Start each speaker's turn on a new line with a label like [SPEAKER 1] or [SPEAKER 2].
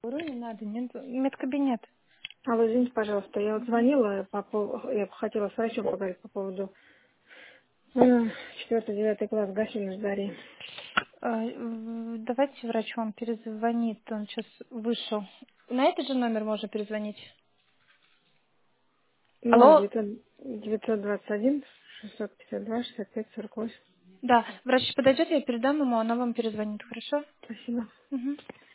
[SPEAKER 1] Не надо, нет, медкабинет.
[SPEAKER 2] Алло, извините, пожалуйста, я вот звонила, я бы хотела с врачом поговорить по поводу 4-9 класс Гасиль Дарьи.
[SPEAKER 1] Давайте врач вам перезвонит, он сейчас вышел. На этот же номер можно перезвонить?
[SPEAKER 2] Ну,
[SPEAKER 1] Алло?
[SPEAKER 2] 921 652 65 48.
[SPEAKER 1] Да, врач подойдет, я передам ему, она вам перезвонит, хорошо?
[SPEAKER 2] Спасибо.
[SPEAKER 1] Мгм.